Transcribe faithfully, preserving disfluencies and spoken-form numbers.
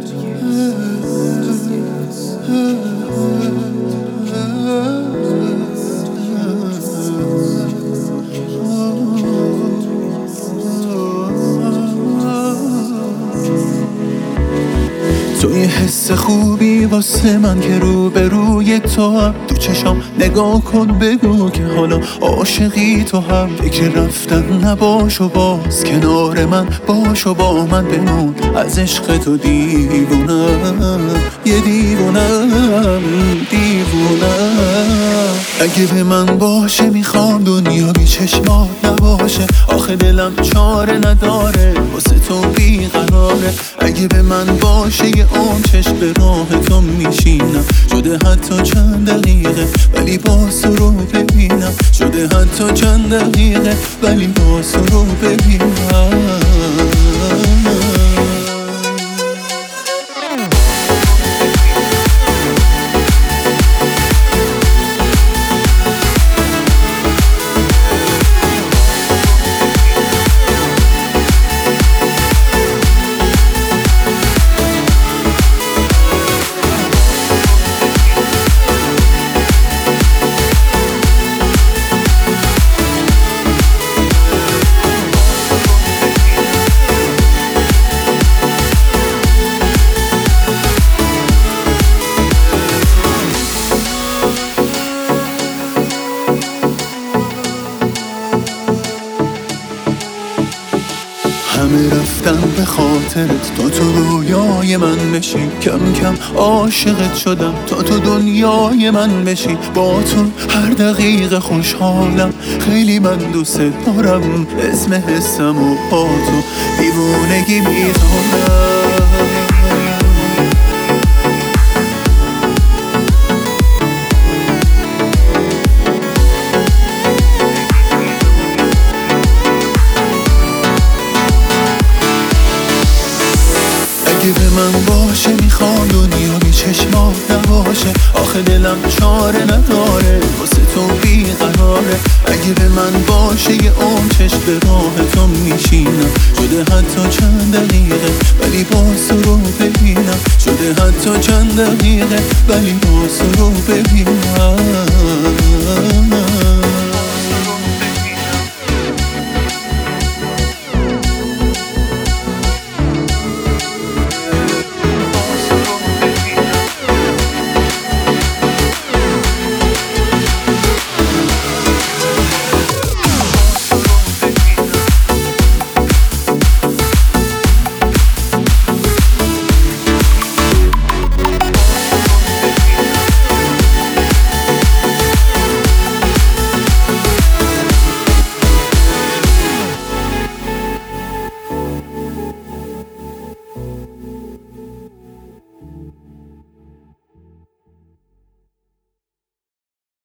تو یه حس خوبی واسه من که رو به روی تو هم تو چشام نگاه کن بگو که حالا عاشقی تو هم فکر رفتن نباش و باز کنار من باش و با من بمون از عشق تو دیوونم یه دیوونم دیوونم اگه به من باشه میخوام دنیا بی چشمات نباشه آخه دلم چاره نداره واسه تو بیقراره اگه به من باشه یه اون چشم به راه تو میشینم شده حتی چند دقیقه ولی باز رو ببینم شده حتی چند دقیقه ولی باز رو ببینم همه رفتم به خاطرت تا تو رویای من بشی کم کم عاشقت شدم تا تو دنیای من بشی با تو هر دقیقه خوشحالم خیلی من دوست دارم اسم حسم و با تو دیوونگی میدونم اگه به من باشه میخوام دنیا بی چشمات نباشه آخه دلم چاره نداره واسه تو بیقراره اگه به من باشه یه اون چشم به راه تو میشینم شده حتی چند دقیقه ولی باز رو ببینم شده حتی چند دقیقه ولی باز رو ببینم